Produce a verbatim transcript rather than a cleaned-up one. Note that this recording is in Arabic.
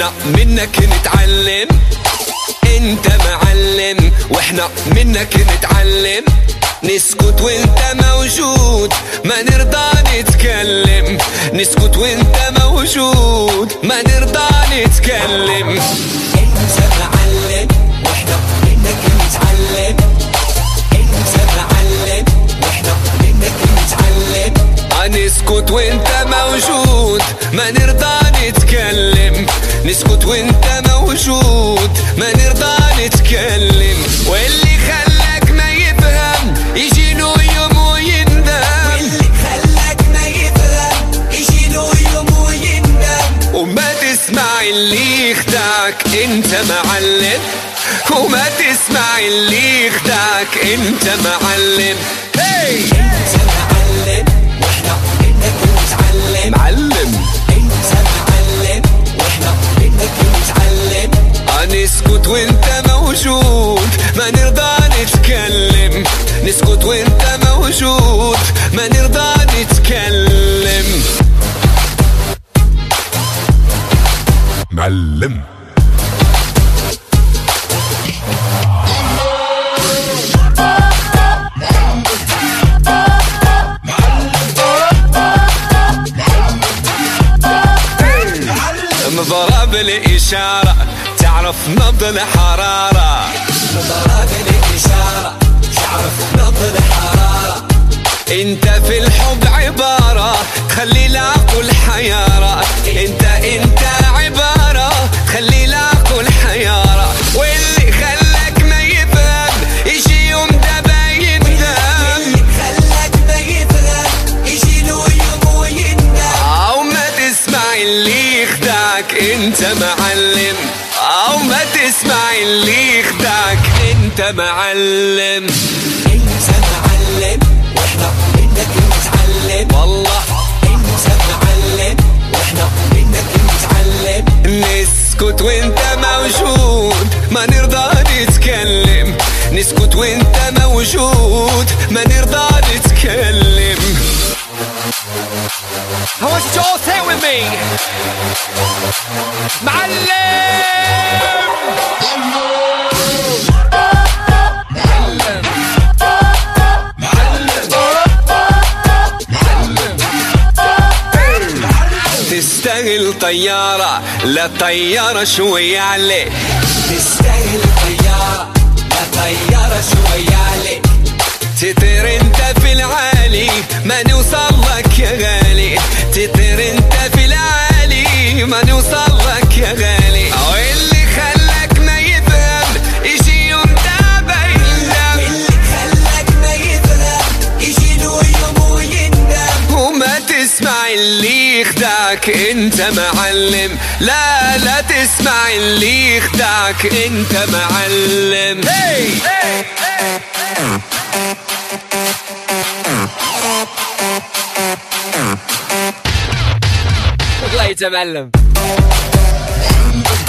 واحنا منك نتعلم. انت معلم واحنا منك نتعلم. نسكت وانت موجود ما نرضى نتكلم. نسكت وانت موجود ما نرضى نتكلم. انت معلم واحنا منك نتعلم. انت معلم واحنا منك نتعلم. نسكت وانت موجود ما نرضى نتكلم. نسكت وانت موجود ما نرضى نتكلم. واللي خلاك ما يفهم يجي له يوم ويندم. واللي خلاك ما يفهم يجي له يوم ويندم. وما تسمع اللي يخدعك انت معلم. وما تسمع اللي يخدعك انت معلم. هي انت معلم واحنا منك نتعلم. معلم انت معلم واحنا منك نتعلم. نسكت وانت موجود ما نرضى نتكلم. نسكت وانت موجود ما نرضى نتكلم. معلم مضرب الإشارة تعرف نبض الحرارة. مضرب الإشارة تعرف نبض الحرارة. انت في الحب عبارة خلي العقل حيارة. انت انت عبارة خلي العقل حيارة. واللي خلاك ما يفهم يجي يوم دابا يندم. واللي خلاك ما يفهم يجي له يوم ويندم. او ما تسمع اللي يخدعك انت معلم. او ما تسمع اللي يخدعك انت معلم. انت معلم واحنا منك نتعلم. والله انت معلم واحنا منك نتعلم. نسكت وانت موجود ما نرضى نتكلم. نسكت وانت موجود ما نرضى نتكلم. I want you to all say it with me. معلم تستاهل طيارة لا طيارة شوية عليك. تستاهل طيارة لا طيارة شوية عليك. تطير انت في العالي ما نوصل لك يا غالي. تطير انت في العالي ما نوصل لك يا غالي. واللي خلاك ما يفهم يجي يوم دابا يندم. واللي خلاك ما يفهم يجي له يوم ويندم. وما تسمع اللي يخدعك انت معلم. لا لا تسمع اللي يخدعك انت معلم. هي طلعت معلم.